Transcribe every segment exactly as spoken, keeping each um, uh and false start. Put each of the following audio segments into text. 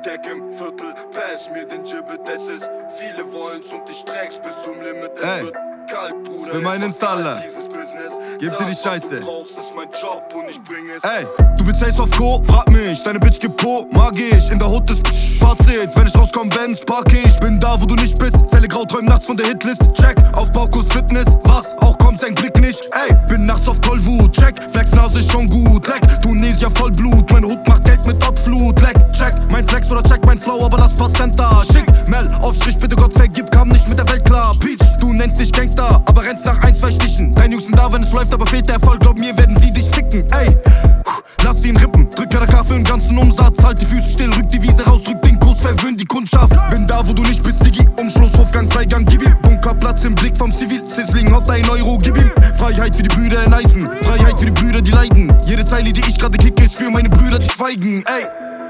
Tag im Viertel, pass mir den Gibbet, es ist viele wollen's und ich streck's bis zum Limit. Es Ey, wird kalt, Bruder, das ist für meinen Installer. Gib dir die Scheiße. Ey, du willst Ace auf Co? Frag mich, deine Bitch gibt Po. Mag ich, in der Hut ist Psch. Fazit, wenn ich rauskomm, wenn's park ich. Bin da, wo du nicht bist. Zelle grau, träum nachts von der Hitlist. Check, auf Baukurs Fitness. Was? Auch kommt sein Blick nicht. Ey, bin nachts auf Tollwut. Check, Flexnase ist schon gut. Leck, Tunesia Vollblut. Meine Hut macht Geld mit Dogflut. Leck, check, mein Flex oder check mein Flow, aber lass Passenta. Schick, Mel, auf Strich, bitte Gott vergib, kam nicht mit der Welt klar. Peach, du nennst dich Gangster, aber rennst nach ein, zwei Stichen. Deine Jungs sind da, wenn es läuft, aber fehlt der Erfolg. Glaub mir, werden sie dich ficken. Ey, lass ihn rippen, drück ja der K für den ganzen Umsatz. Halt die Füße still, rück die Wiese raus, drück den Kurs, verwöhn die Kundschaft. Bin da, wo du nicht bist, Digi, Umschluss, Hofgang, Freigang, gib ihm Bunkerplatz im Blick vom Zivil, Sizzling, haut ein Euro, gib ihm Freiheit für die Brüder in Eisen, Freiheit für die Brüder, die leiden. Jede Zeile, die ich gerade kicke, ist für meine Brüder, die schweigen, ey.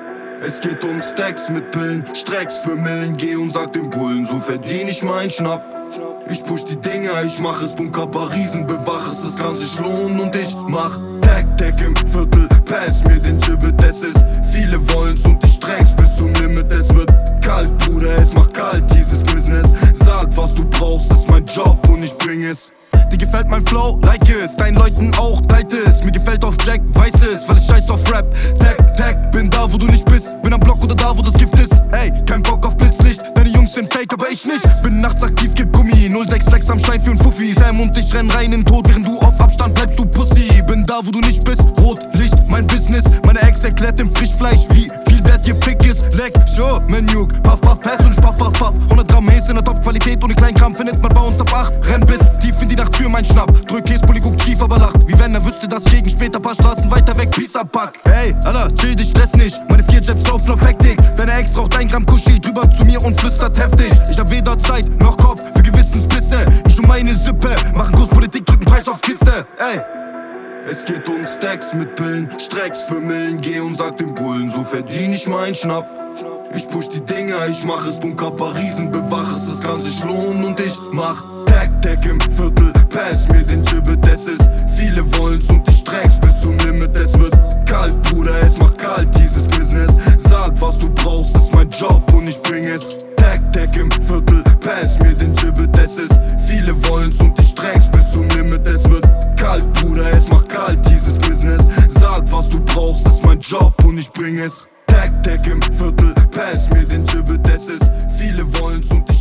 Es geht um Stacks mit Pillen, Strecks für Millen, geh und sag den Bullen, so verdien ich meinen Schnapp. Ich push die Dinger, ich mach es, Bunker Parisen, bewach es, es kann sich lohnen und ich mach Tag, Tag im Viertel, pass mir den Gibbet, es ist viele wollen's und ich streck's bis zum Limit, es wird kalt, Bruder, es macht kalt, dieses Business. Sag, was du brauchst, ist mein Job und ich bring es. Dir gefällt mein Flow, like es, deinen Leuten auch, teilt es. Mir gefällt auf Jack, weiß es, weil ich scheiß auf Rap. Tag, Tag, bin da, wo du nicht bist, bin am Block oder da, wo das Gift ist. Ey, kein Bock auf Blitzlicht, deine Jungs sind fake, aber ich nicht. Bin nachts aktiv, gib Gummi, null sechs Flex am Stein für ein Fuffi. Sam und ich renn rein in den Tod, während du auf Abstand bleibst, du Pussy. Bin da, wo du nicht bist, rot, Licht, mein Business. Meine Ex erklärt dem Frischfleisch, wie viel wert ihr Fick ist. Leck, show, Menjuk, puff, puff, pass und puff, puff, puff. hundert Gramm Mace in der Top-Qualität, ohne Kleinkram findet man bei uns ab acht. Renn bis tief in die Nacht für mein Schnapp. Drück Käsepulli, guckt schief, aber lacht. Wie wenn er wüsste, dass Regen später paar Straßen weiter weg Pizza pack. Hey, Alter, chill dich, stress nicht. Meine vier Jets laufen auf Hektik. Deine Ex raucht ein Gramm Kuschel drüber zu mir und flüstert heftig. Ich hab weder Zeit noch Kopf für Gewissensbisse. Ich um meine Sippe, machen Kurspolitik, drücken Preis auf Kiste. Ey. Es geht um Stacks mit Pillen, Strecks für Millen, geh und sag den Bullen, so verdien ich meinen Schnapp. Ich push die Dinger, ich mach es, Bunker Parisen, bewach es, es kann sich lohnen und ich mach Tag, Tag im Viertel, pass mir den Gibbet, es ist viele wollen's und ich streck's bis zum Limit, es wird kalt, Bruder, es macht kalt, dieses Business. Sag, was du brauchst, ist mein Job und ich bring es. Tag, Tag im Viertel, pass mir den Gibbet, es ist viele wollen's und ich streck's bis zum Limit, es wird kalt, Bruder, es macht kalt, dieses Business. Sag, was du brauchst, ist mein Job und ich bring es. Tag, Tag im Viertel, pass mir den Gibbet, es ist viele wollen's und ich